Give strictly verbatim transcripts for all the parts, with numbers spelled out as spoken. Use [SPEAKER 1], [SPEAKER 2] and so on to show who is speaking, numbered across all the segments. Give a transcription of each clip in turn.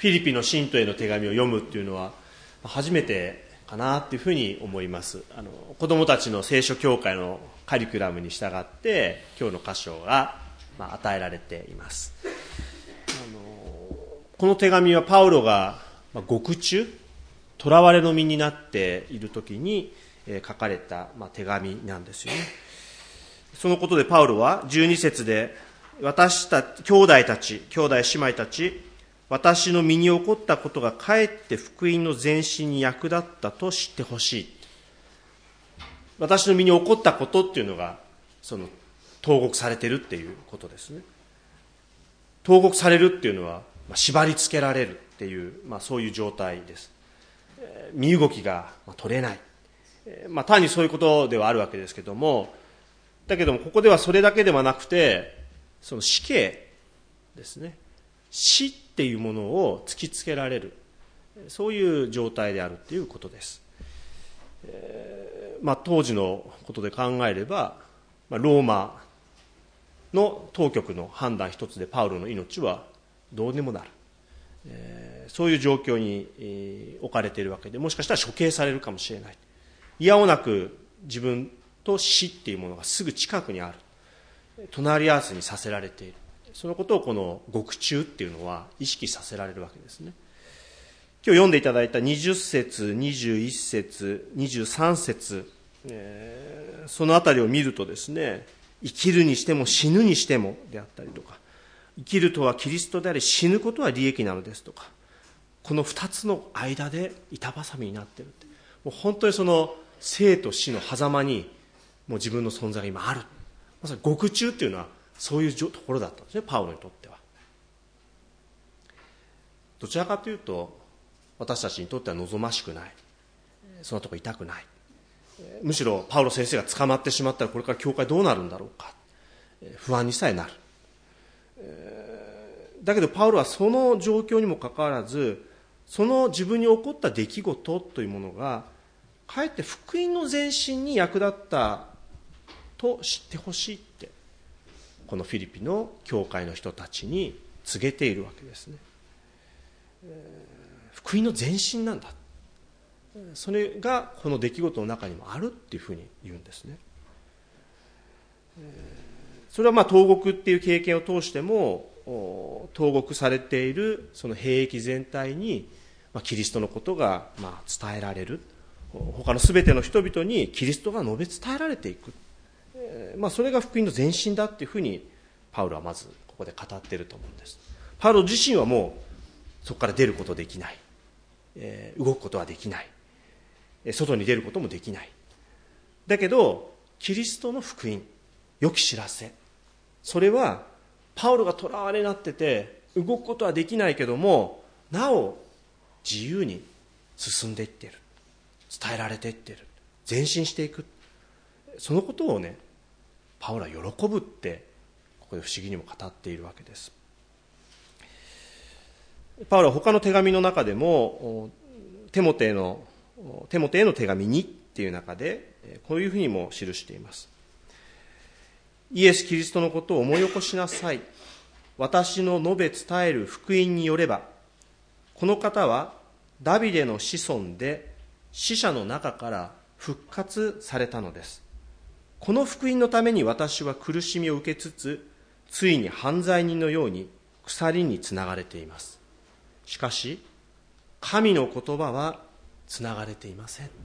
[SPEAKER 1] フィリピの信徒への手紙を読むっていうのは初めてかなっていうふうに思います。あの子どもたちの聖書教会のカリキュラムに従って今日の箇所が、まあ、与えられています。あのこの手紙はパウロが、まあ、獄中囚われの身になっている時に、えー、書かれた、まあ、手紙なんですよね。そのことでパウロはじゅうに節で私たち兄弟たち兄弟姉妹たち私の身に起こったことがかえって福音の前進に役立ったと知ってほしい。私の身に起こったことっていうのがその投獄されているっていうことですね。投獄されるっていうのは、まあ、縛り付けられるっていう、まあ、そういう状態です。えー、身動きが取れない、えーまあ、単にそういうことではあるわけですけども、だけどもここではそれだけではなくてその死刑ですね。死っていうものを突きつけられる、そういう状態であるということです。えーまあ、当時のことで考えれば、まあ、ローマの当局の判断一つでパウロの命はどうにもなる、えー、そういう状況に、えー、置かれているわけで、もしかしたら処刑されるかもしれない。いやおなく自分と死っていうものがすぐ近くにある、隣り合わせにさせられている。そのことをこの獄中っていうのは意識させられるわけですね。今日読んでいただいたにじゅっ節、にじゅういち節、にじゅうさん節、えー、そのあたりを見るとですね、生きるにしても死ぬにしてもであったりとか、生きるとはキリストであり死ぬことは利益なのですとか、この二つの間で板挟みになっているって、もう本当にその生と死の狭間にもう自分の存在が今ある。まさに獄中っていうのはそういうところだったんですね、パウロにとっては。どちらかというと私たちにとっては望ましくない、そんなところ痛くない。むしろパウロ先生が捕まってしまったらこれから教会どうなるんだろうか、不安にさえなる。だけどパウロはその状況にもかかわらず、その自分に起こった出来事というものがかえって福音の前進に役立ったと知ってほしいって、このフィリピの教会の人たちに告げているわけですね。福音の前進なんだ、それがこの出来事の中にもあるっていうふうに言うんですね。それはまあ投獄っていう経験を通しても、投獄されているその兵役全体にキリストのことがまあ伝えられる、他のすべての人々にキリストが述べ伝えられていく、まあ、それが福音の前進だっていうふうにパウロはまずここで語っていると思うんです。パウロ自身はもうそこから出ることできない、えー、動くことはできない、外に出ることもできない。だけどキリストの福音、良き知らせ、それはパウロが囚われになってて動くことはできないけども、なお自由に進んでいっている、伝えられていっている、前進していく、そのことをねパウロは喜ぶってここで不思議にも語っているわけです。パウロは他の手紙の中でもテモテへのテモテへの手紙にっていう中でこういうふうにも記しています。イエス・キリストのことを思い起こしなさい。私の述べ伝える福音によれば、この方はダビデの子孫で死者の中から復活されたのです。この福音のために私は苦しみを受けつつ、ついに犯罪人のように鎖につながれています。しかし神の言葉はつながれていません。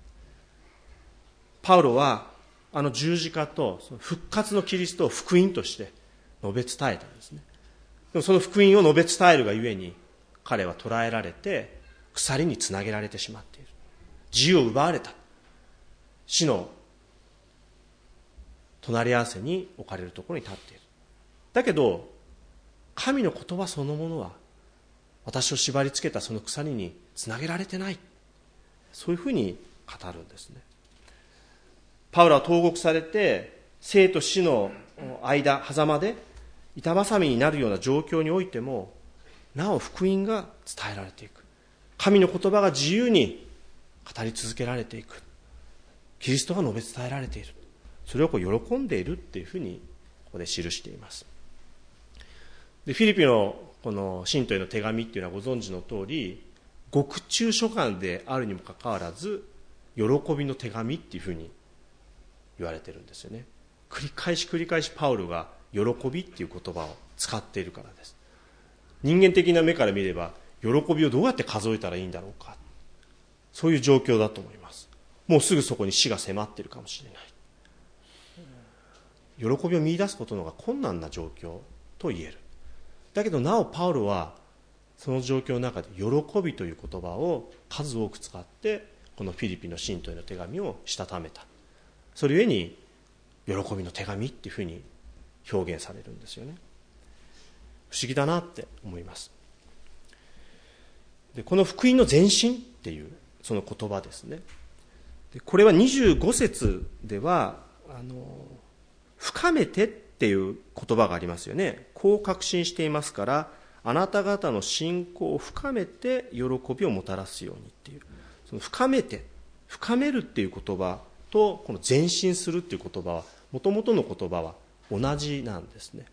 [SPEAKER 1] パウロはあの十字架とその復活のキリストを福音として述べ伝えたんですね。でもその福音を述べ伝えるがゆえに彼は捕らえられて鎖につなげられてしまっている。自由を奪われた。死の隣り合わせに置かれるところに立っている。だけど神の言葉そのものは私を縛り付けたその鎖につなげられてない、そういうふうに語るんですね。パウロは投獄されて生と死の間狭間で板挟みになるような状況においても、なお福音が伝えられていく、神の言葉が自由に語り続けられていく、キリストが述べ伝えられている、それをこう喜んでいるっていうふうにここで記しています。でフィリピのこの信徒への手紙っていうのはご存知の通り、獄中書簡であるにもかかわらず喜びの手紙っていうふうに言われてるんですよね。繰り返し繰り返しパウロが喜びっていう言葉を使っているからです。人間的な目から見れば喜びをどうやって数えたらいいんだろうか、そういう状況だと思います。もうすぐそこに死が迫っているかもしれない。喜びを見出すことの方が困難な状況と言える。だけどなおパウロはその状況の中で喜びという言葉を数多く使ってこのフィリピの信徒への手紙をしたためた。それゆえに喜びの手紙っていうふうに表現されるんですよね。不思議だなって思います。でこの福音の前進っていうその言葉ですね。でこれはにじゅうご節ではあの深めてっていう言葉がありますよね。こう確信していますからあなた方の信仰を深めて喜びをもたらすようにっていう、その深めて深めるっていう言葉とこの前進するっていう言葉はもともとの言葉は同じなんですね。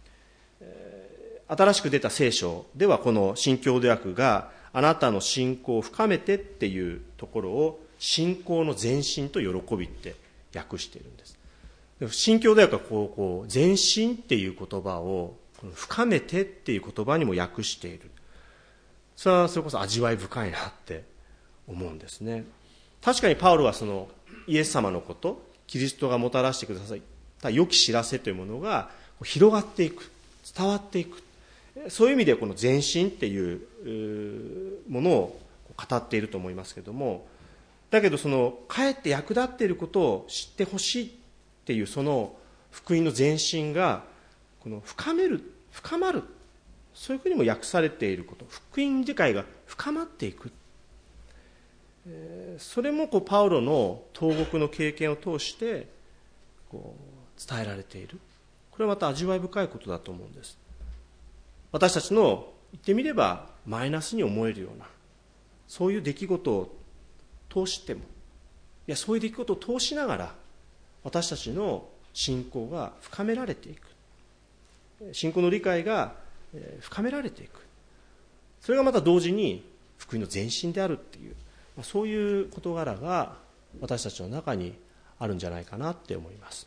[SPEAKER 1] 新しく出た聖書ではこの新共同訳があなたの信仰を深めてっていうところを信仰の前進と喜びって訳しているんです。新共同訳はこうこう前進っていう言葉をこの深めてっていう言葉にも訳している。それはそれこそ味わい深いなって思うんですね。確かにパウロはそのイエス様のこと、キリストがもたらしてくださった良き知らせというものが広がっていく、伝わっていく、そういう意味でこの前進っていうものを語っていると思いますけれども、だけどそのかえって役立っていることを知ってほしいっていうその福音の前進がこの深める、深まる、そういうふうにも訳されていること、福音理解が深まっていく、それもこうパウロの投獄の経験を通してこう伝えられている。これはまた味わい深いことだと思うんです。私たちの言ってみればマイナスに思えるようなそういう出来事を通しても、いやそういう出来事を通しながら私たちの信仰が深められていく、信仰の理解が深められていく、それがまた同時に福音の前進であるっていう、そういう事柄が私たちの中にあるんじゃないかなって思います。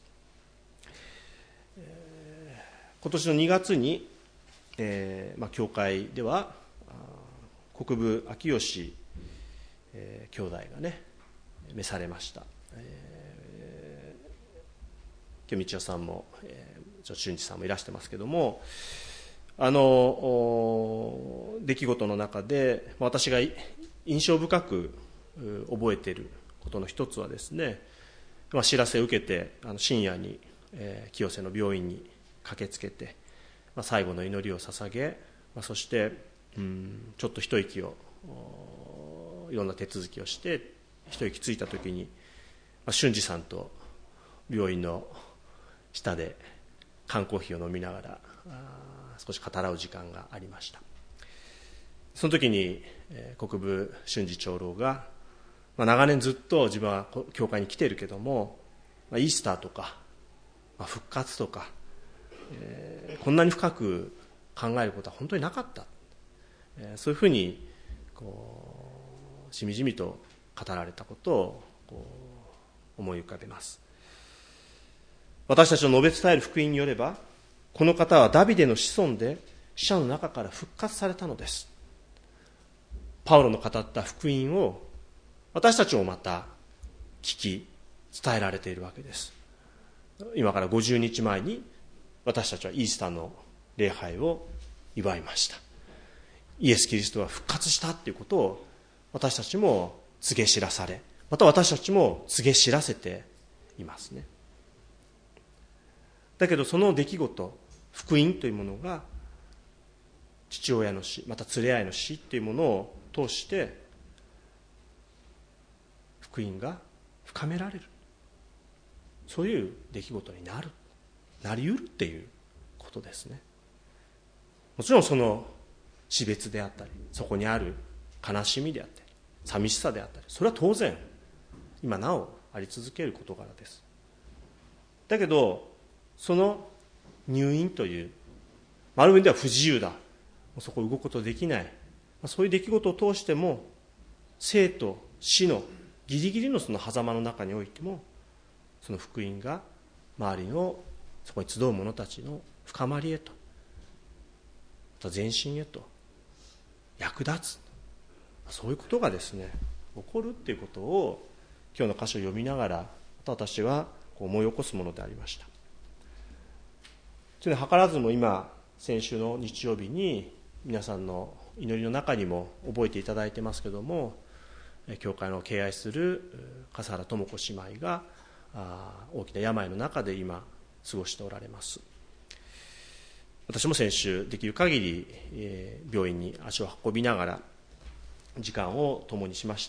[SPEAKER 1] 今年のにがつに、えーまあ、教会では国分秋吉、えー、兄弟がね召されました。えー、今日道夫さんも、えー、俊二さんもいらしてますけども、あの出来事の中で私が印象深く覚えていることの一つはですね、まあ、知らせを受けてあの深夜に、えー、清瀬の病院に駆けつけて、まあ、最後の祈りを捧げ、まあ、そしてうんちょっと一息をいろんな手続きをして一息ついた時に、まあ、俊二さんと病院の下で缶コーヒーを飲みながら少し語らう時間がありました。その時に、えー、国分俊二長老が、まあ、長年ずっと自分は教会に来ているけども、まあ、イースターとか、まあ、復活とか、えー、こんなに深く考えることは本当になかった、えー、そういうふうにこうしみじみと語られたことをこう思い浮かべます。私たちの述べ伝える福音によれば、この方はダビデの子孫で死者の中から復活されたのです。パウロの語った福音を私たちもまた聞き伝えられているわけです。今からごじゅうにちまえに私たちはイースターの礼拝を祝いました。イエス・キリストは復活したということを私たちも告げ知らされ、また私たちも告げ知らせていますね。だけどその出来事、福音というものが父親の死、また連れ合いの死というものを通して福音が深められる、そういう出来事になる、なりうるっていうことですね。もちろんその死別であったり、そこにある悲しみであったり寂しさであったり、それは当然今なおあり続ける事柄です。だけどその入院という、ある面では不自由だ、 そこを動くことできない、そういう出来事を通しても生と死のギリギリのその狭間の中においても、その福音が周りのそこに集う者たちの深まりへと、また前進へと役立つ、そういうことがですね起こるっていうことを今日の箇所を読みながら私は思い起こすものでありました。というのは図らずも今先週の日曜日に皆さんの祈りの中にも覚えていただいてますけども、教会の敬愛する笠原智子姉妹が大きな病の中で今過ごしておられます。私も先週できる限り病院に足を運びながら時間を共にしました。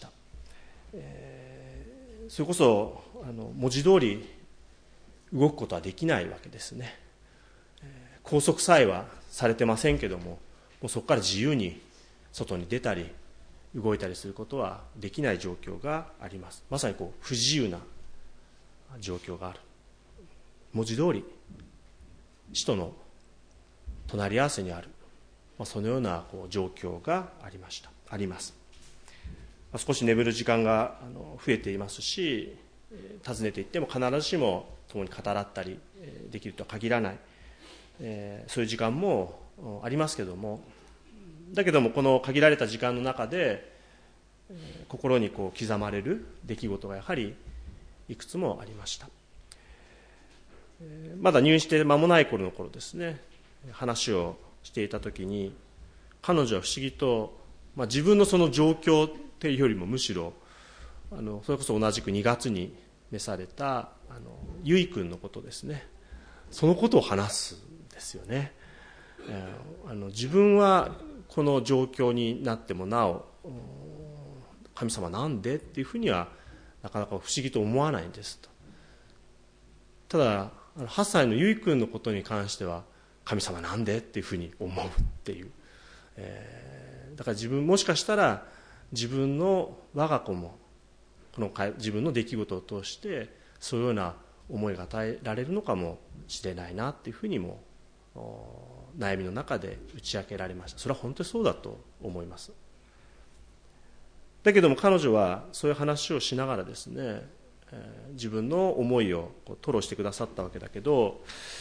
[SPEAKER 1] それこそあの文字通り動くことはできないわけですね。拘束さえはされてませんけども、もうそこから自由に外に出たり動いたりすることはできない状況があります。まさにこう不自由な状況がある。文字通り死との隣り合わせにある、まあ、そのようなこう状況がありましたあります。まあ、少し眠る時間があの増えていますし、訪ねていっても必ずしも共に語らったりできるとは限らない、えー、そういう時間もありますけども、だけどもこの限られた時間の中で、えー、心にこう刻まれる出来事がやはりいくつもありました。えー、まだ入院して間もない頃の頃ですね、話をしていた時に彼女は不思議と、まあ、自分のその状況というよりもむしろあのそれこそ同じくにがつに召されたあのゆい君のことですね、そのことを話すんですよね。えー、あの自分はこの状況になってもなお神様なんでっていうふうにはなかなか不思議と思わないんですと。ただはっさいのゆい君のことに関しては神様なんでっていうふうに思うっていう、えー、だから自分もしかしたら自分の我が子もこの自分の出来事を通してそういうような思いが与えられるのかもしれないなっていうふうにも悩みの中で打ち明けられました。それは本当にそうだと思います。だけども彼女はそういう話をしながらですね、えー、自分の思いをこう吐露してくださったわけだけど、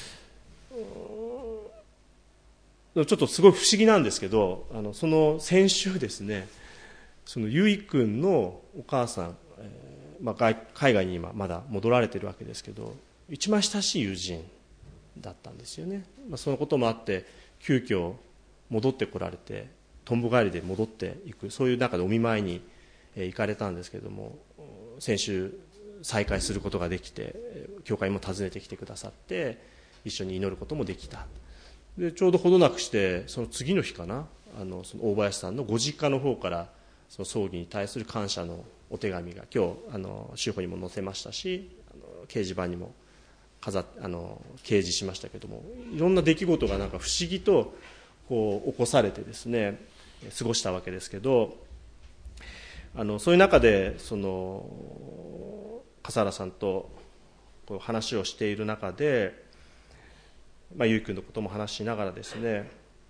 [SPEAKER 1] ちょっとすごい不思議なんですけど、あのその先週ですね、そのゆい君のお母さん、えーまあ、海外に今まだ戻られているわけですけど、一番親しい友人だったんですよね。まあ、そのこともあって急遽戻ってこられて、とんぼ帰りで戻っていく、そういう中でお見舞いに行かれたんですけれども、先週再会することができて教会も訪ねてきてくださって一緒に祈ることもできた。でちょうどほどなくしてその次の日かな、あのその大林さんのご実家の方からその葬儀に対する感謝のお手紙が今日あの週報にも載せましたし、あの掲示板にも飾あの掲示しましたけども、いろんな出来事がなんか不思議とこう起こされてですね過ごしたわけですけど、あのそういう中でその笠原さんとこう話をしている中で、まあ、ゆい君のことも話しながらですね、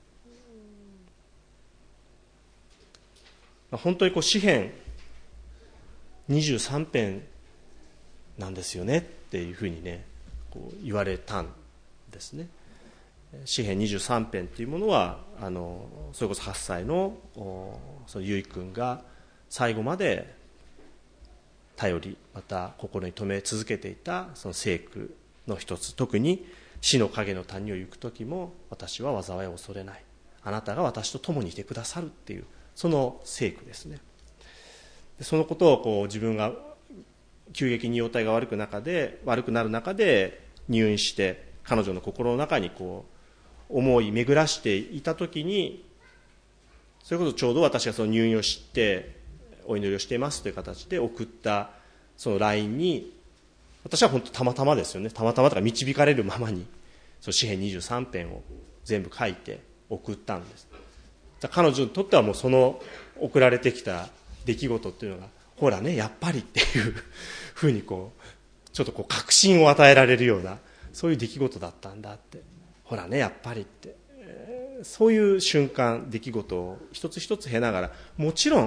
[SPEAKER 1] 本当にこう詩編にじゅうさん編なんですよねっていうふうにねこう言われたんですね。詩編にじゅうさん編っていうものはあのそれこそはっさいのそのゆい君が最後まで頼りまた心に留め続けていたその聖句の一つ、特に死の影の谷を行く時も私は災いを恐れない、あなたが私と共にいてくださるっていうその聖句ですね。そのことをこう自分が急激に容体が悪く中で悪くなる中で入院して彼女の心の中にこう思い巡らしていた時に、それこそちょうど私がその入院を知ってお祈りをしていますという形で送ったその ライン に、私は本当たまたまですよね、たまたまとか導かれるままにその詩編にじゅうさん編を全部書いて送ったんです。彼女にとってはもうその送られてきた出来事っていうのがほらねやっぱりっていうふうにこうちょっとこう確信を与えられるようなそういう出来事だったんだって、ほらねやっぱりって、えそういう瞬間出来事を一つ一つ経ながら、もちろん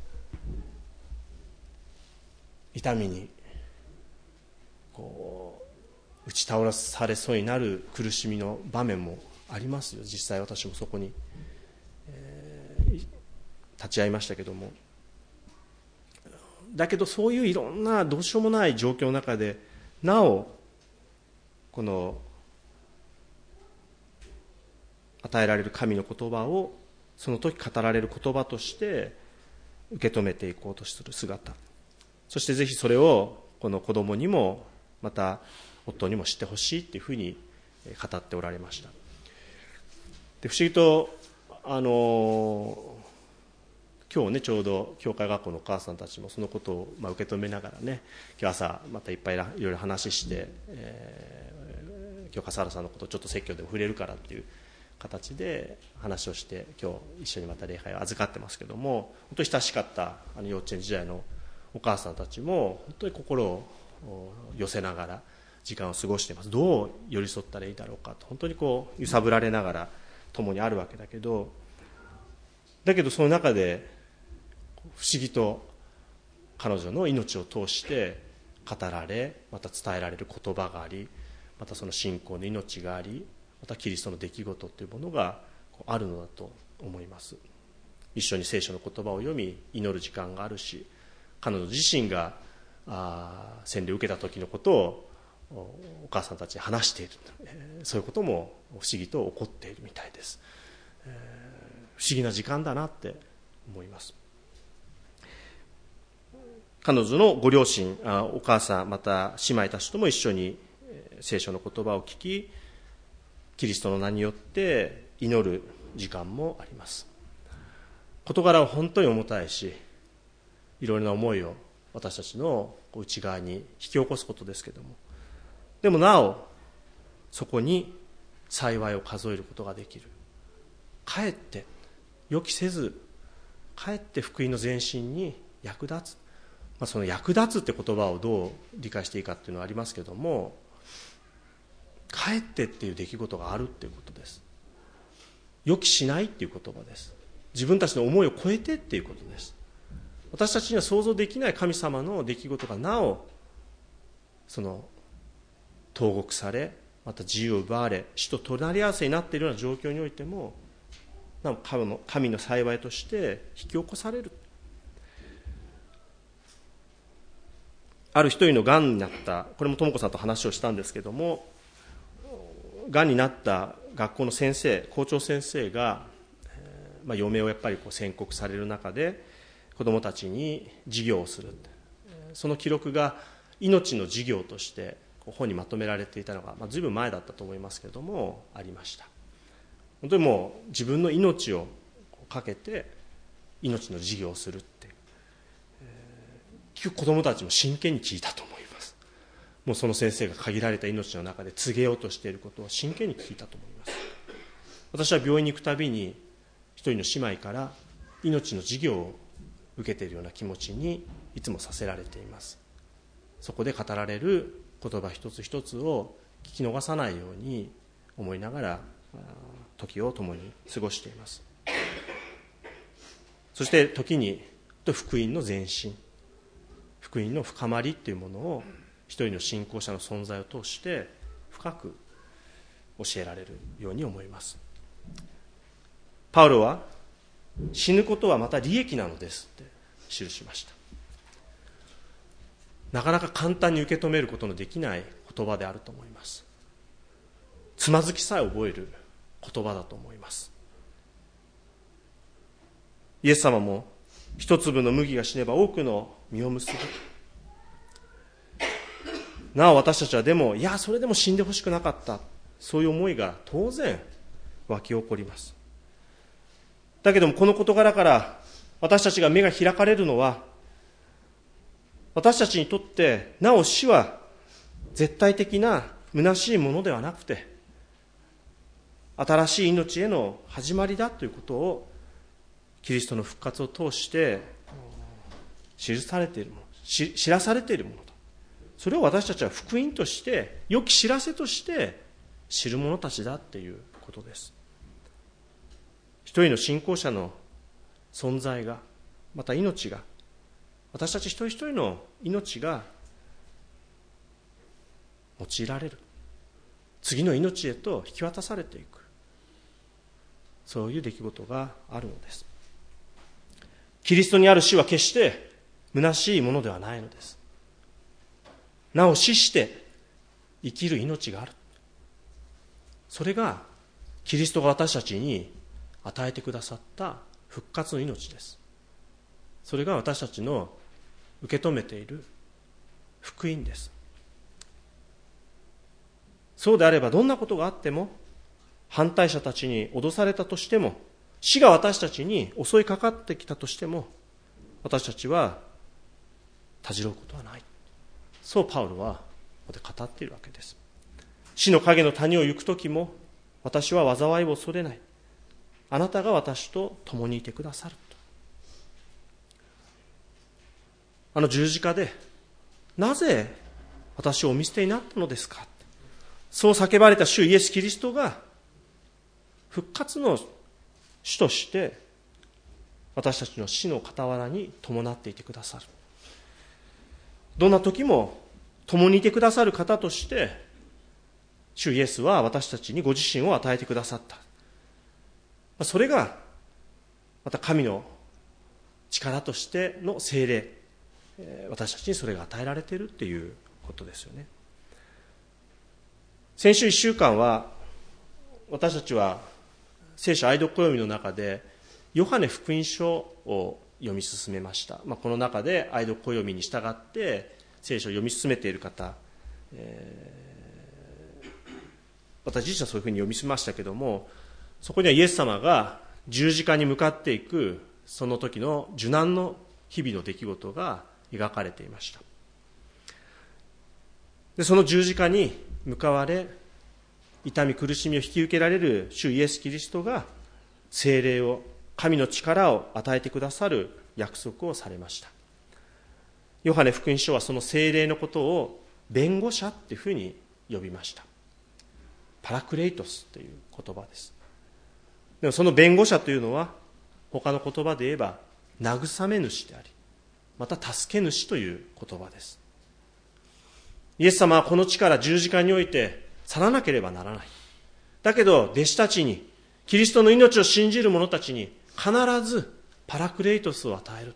[SPEAKER 1] 痛みにこう打ち倒されそうになる苦しみの場面もありますよ。実際私もそこに、えー、立ち会いましたけども、だけどそういういろんなどうしようもない状況の中でなおこの与えられる神の言葉をその時語られる言葉として受け止めていこうとする姿、そしてぜひそれをこの子供にもまた夫にも知ってほしいというふうに語っておられました。で不思議とあの今日ねちょうど教会学校のお母さんたちもそのことをまあ受け止めながらね、今日朝またいっぱいいろいろ話して、えー、今日笠原さんのことをちょっと説教でも触れるからっていう形で話をして今日一緒にまた礼拝を預かってますけども、本当に親しかったあの幼稚園時代のお母さんたちも本当に心を寄せながら時間を過ごしています。どう寄り添ったらいいだろうかと本当にこう揺さぶられながら共にあるわけだけど、だけどその中で不思議と彼女の命を通して語られまた伝えられる言葉があり、またその信仰の命があり、またキリストの出来事というものがあるのだと思います。一緒に聖書の言葉を読み祈る時間があるし、彼女自身があ洗礼を受けた時のことをお母さんたちに話している、えー、そういうことも不思議と起こっているみたいです、えー、不思議な時間だなって思います。彼女のご両親、あお母さんまた姉妹たちとも一緒に聖書の言葉を聞き、キリストの名によって祈る時間もあります。事柄は本当に重たいし、いろいろな思いを私たちの内側に引き起こすことですけども、でもなおそこに幸いを数えることができる。かえって予期せず、かえって福音の前進に役立つ、まあ、その役立つって言葉をどう理解していいかっていうのはありますけども、かえってっていう出来事があるっていうことです。予期しないっていう言葉です。自分たちの思いを超えてっていうことです。私たちには想像できない神様の出来事がなおその投獄され、また自由を奪われ、死と隣り合わせになっているような状況においてもなお神の、神の幸いとして引き起こされる。ある一人のがんになった、これも智子さんと話をしたんですけども、がんになった学校の先生、校長先生が、えーまあ、余命をやっぱりこう宣告される中で子どもたちに授業をする、その記録が命の授業として本にまとめられていたのが、まあ、随分前だったと思いますけれどもありました。本当にもう自分の命をかけて命の授業をするって、えー、子どもたちも真剣に聞いたと思います。もうその先生が限られた命の中で告げようとしていることを真剣に聞いたと思います。私は病院に行くたびに一人の姉妹から命の授業を受けているような気持ちにいつもさせられています。そこで語られる言葉一つ一つを聞き逃さないように思いながら時を共に過ごしています。そして時に福音の前進、福音の深まりというものを一人の信仰者の存在を通して深く教えられるように思います。パウロは死ぬことはまた利益なのですって記しました。なかなか簡単に受け止めることのできない言葉であると思います。つまずきさえ覚える言葉だと思います。イエス様も一粒の麦が死ねば多くの実を結ぶ。なお私たちはでもいやそれでも死んでほしくなかった、そういう思いが当然湧き起こります。だけどもこの事柄から私たちが目が開かれるのは、私たちにとってなお死は絶対的な虚しいものではなくて、新しい命への始まりだということをキリストの復活を通して記されているもの、知らされているものだ。それを私たちは福音として良き知らせとして知る者たちだっていうことです。 一人の信仰者の存在が、また命が、私たち一人一人の命が用いられる、次の命へと引き渡されていく、そういう出来事があるのです。キリストにある死は決して虚しいものではないのです。なお死して生きる命がある。それがキリストが私たちに与えてくださった復活の命です。それが私たちの受け止めている福音です。そうであれば、どんなことがあっても、反対者たちに脅されたとしても、死が私たちに襲いかかってきたとしても、私たちはたじろうことはない。そうパウロはここで語っているわけです。死の影の谷を行くときも、私は災いを恐れない。あなたが私と共にいてくださると。あの十字架で、なぜ私をお見捨てになったのですか。そう叫ばれた主イエス・キリストが、復活の主として、私たちの死の傍らに伴っていてくださる。どんな時も共にいてくださる方として、主イエスは私たちにご自身を与えてくださった。それが、また神の力としての聖霊、私たちにそれが与えられているっていうことですよね。先週一週間は、私たちは聖書愛読暦の中でヨハネ福音書を読み進めました。まあ、この中で愛読暦に従って聖書を読み進めている方、えー、私自身はそういうふうに読み進めましたけども、そこにはイエス様が十字架に向かっていくその時の受難の日々の出来事が描かれていました。で、その十字架に向かわれ、痛み苦しみを引き受けられる主イエス・キリストが聖霊を、神の力を与えてくださる約束をされました。ヨハネ福音書はその聖霊のことを弁護者っていうふうに呼びました。パラクレイトスという言葉です。でもその弁護者というのは、他の言葉で言えば慰め主であり、また助け主という言葉です。イエス様はこの地から十字架において去らなければならない。だけど弟子たちに、キリストの命を信じる者たちに必ずパラクレイトスを与える。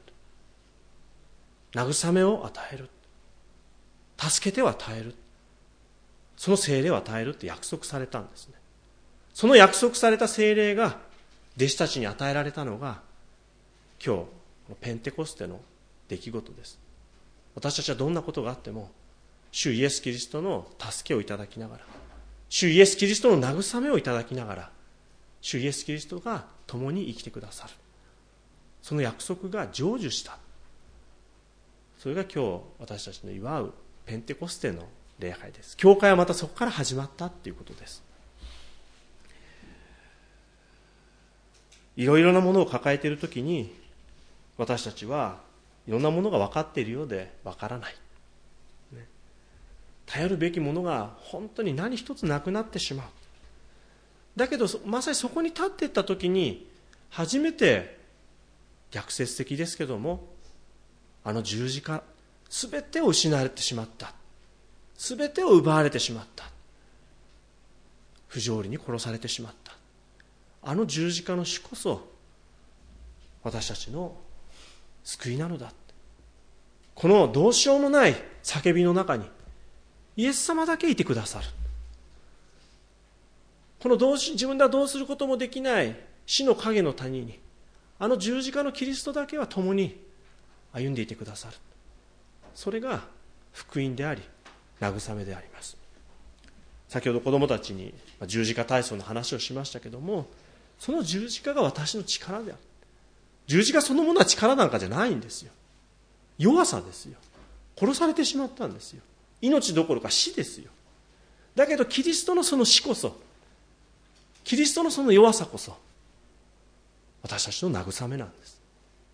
[SPEAKER 1] 慰めを与える。助けてを与える。その聖霊を与えるって約束されたんですね。その約束された聖霊が弟子たちに与えられたのが今日ペンテコステの出来事です。私たちはどんなことがあっても主イエス・キリストの助けをいただきながら、主イエス・キリストの慰めをいただきながら、主イエス・キリストが共に生きてくださる。その約束が成就した。それが今日私たちの祝うペンテコステの礼拝です。教会はまたそこから始まったということです。いろいろなものを抱えているときに、私たちはいろんなものが分かっているようで分からない。頼るべきものが本当に何一つなくなってしまう。だけどまさにそこに立っていったときに初めて逆説的ですけども、あの十字架すべてを失われてしまった、すべてを奪われてしまった、不条理に殺されてしまった、あの十字架の死こそ私たちの救いなのだ。このどうしようもない叫びの中にイエス様だけいてくださる。このどうし自分ではどうすることもできない死の影の谷に、あの十字架のキリストだけは共に歩んでいてくださる。それが福音であり慰めであります。先ほど子どもたちに十字架体操の話をしましたけども、その十字架が私の力である。十字架そのものは力なんかじゃないんですよ。弱さですよ。殺されてしまったんですよ。命どころか死ですよ。だけどキリストのその死こそ、キリストのその弱さこそ私たちの慰めなんです。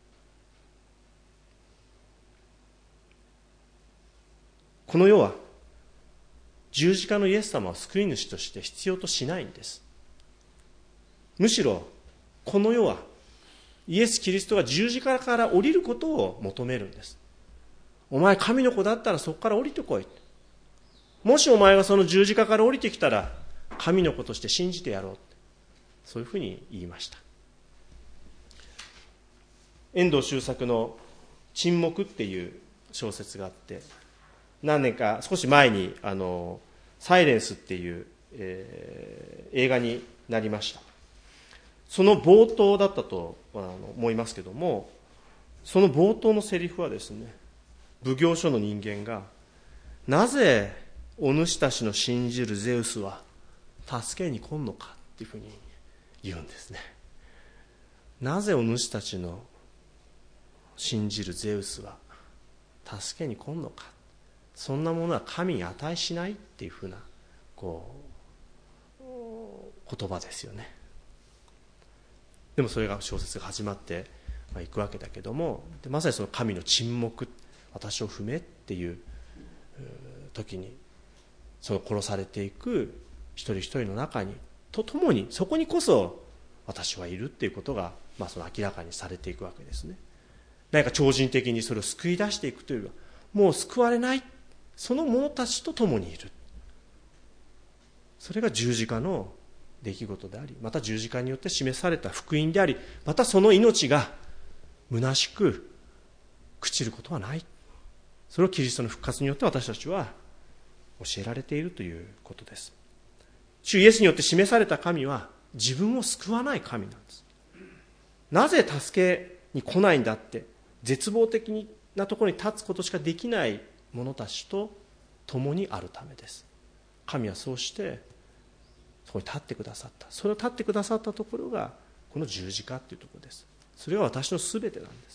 [SPEAKER 1] この世は十字架のイエス様を救い主として必要としないんです。むしろこの世はイエス・キリストが十字架から降りることを求めるんです。お前神の子だったらそこから降りてこい。もしお前がその十字架から降りてきたら神の子として信じてやろう。そういうふうに言いました。遠藤周作の沈黙っていう小説があって、何年か少し前にあのサイレンスっていう、えー、映画になりました。その冒頭だったとあの思いますけども、その冒頭のセリフはですね、奉行所の人間がなぜお主たちの信じるゼウスは助けに来んのかっていうふうに言うんですね。なぜお主たちの信じるゼウスは助けに来んのか、そんなものは神に値しないっていうふうなこう言葉ですよね。でもそれが小説が始まっていくわけだけども、でまさにその神の沈黙、私を踏めっていう時に、その殺されていく一人一人の中にとともに、そこにこそ私はいるっていうことが、まあ、その明らかにされていくわけですね。何か超人的にそれを救い出していくというよりは、もう救われないその者たちと共にいる。それが十字架の出来事であり、また十字架によって示された福音であり、またその命が虚しく朽ちることはない。それをキリストの復活によって私たちは教えられているということです。主イエスによって示された神は自分を救わない神なんです。なぜ助けに来ないんだって、絶望的なところに立つことしかできない者たちと共にあるためです。神はそうしてそこに立ってくださった。それを立ってくださったところがこの十字架というところです。それが私のすべてなんです。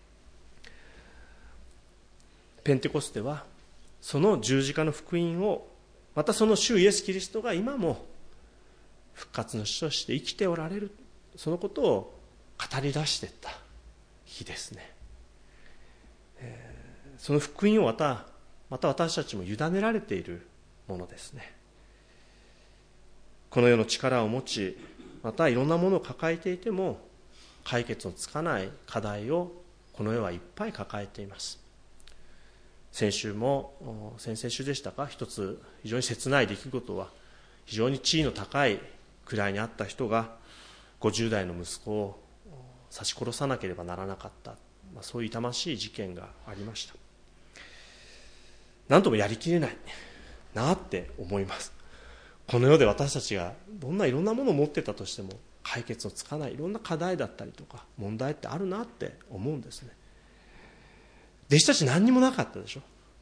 [SPEAKER 1] ペンテコステはその十字架の福音を、またその主イエスキリストが今も復活の主として生きておられる、そのことを語り出していった日ですね。えー、その福音をまたまた私たちも委ねられているものですね。この世の力を持ち、またいろんなものを抱えていても解決のつかない課題をこの世はいっぱい抱えています。先週も先々週でしたか、一つ非常に切ない出来事は、非常に地位の高い位にあった人がごじゅう代の息子を刺し殺さなければならなかった、まあ、そういう痛ましい事件がありました。何ともやりきれないなって思います。この世で私たちがどんないろんなものを持ってたとしても解決のつかないいろんな課題だったりとか問題ってあるなって思うんですね。弟子たち何にもなかったでしょ。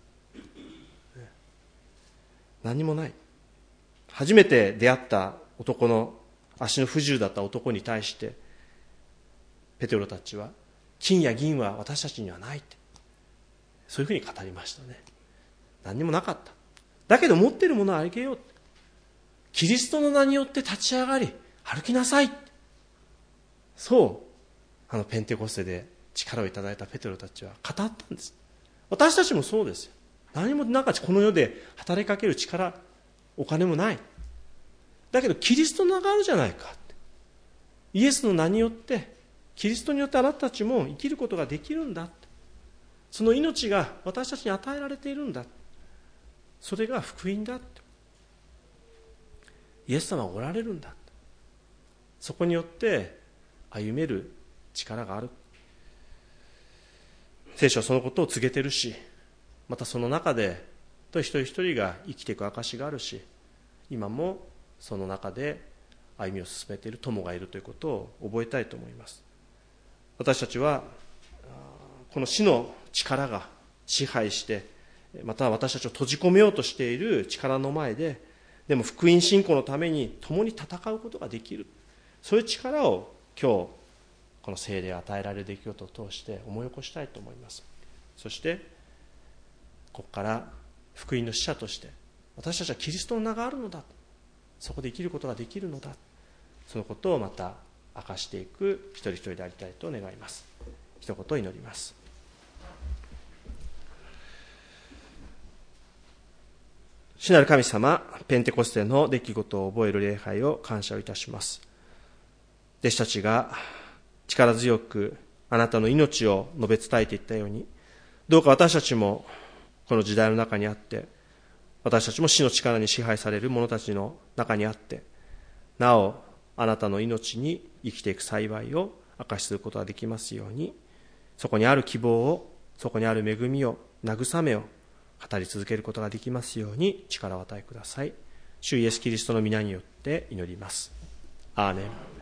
[SPEAKER 1] 何にもない。初めて出会った男の、足の不自由だった男に対してペテロたちは、金や銀は私たちにはないって、そういうふうに語りましたね。何にもなかった。だけど持っているものをあげよう。キリストの名によって立ち上がり歩きなさい。そうあのペンテコステで力をいただいたペテロたちは語ったんです。私たちもそうですよ。何もなんかこの世で働きかける力、お金もない。だけどキリストの名があるじゃないか。イエスの名によって、キリストによってあなたたちも生きることができるんだ。その命が私たちに与えられているんだ。それが福音だ。イエス様がおられるんだ。そこによって歩める力がある。聖書はそのことを告げてるし、またその中で一人一人が生きていく証があるし、今もその中で歩みを進めている友がいるということを覚えたいと思います。私たちはこの死の力が支配して、また私たちを閉じ込めようとしている力の前で、でも福音信仰のために共に戦うことができる、そういう力を今日この聖霊を与えられる出来事を通して思い起こしたいと思います。そしてここから福音の使者として私たちはキリストの名があるのだ、そこで生きることができるのだ、そのことをまた明かしていく一人一人でありたいと願います。一言祈ります。主なる神様、ペンテコステの出来事を覚える礼拝を感謝をいたします。 弟子たちが力強くあなたの命を述べ伝えていったように、どうか私たちもこの時代の中にあって、私たちも死の力に支配される者たちの中にあって、なおあなたの命に生きていく幸いを証しすることができますように、そこにある希望を、そこにある恵みを、慰めを語り続けることができますように力を与えください。主イエスキリストの皆によって祈ります。アーメン。